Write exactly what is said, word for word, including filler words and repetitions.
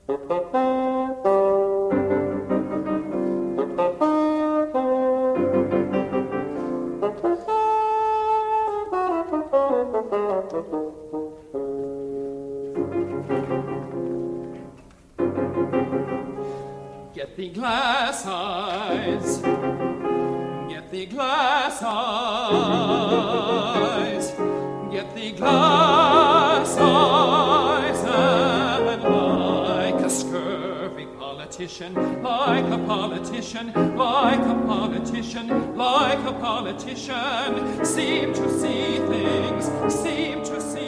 Get thee glass eyes, get thee glass eyes, get thee glass eyes, and like a scurvy politician, like a politician, like a politician, like a politician, seem to see things, seem to see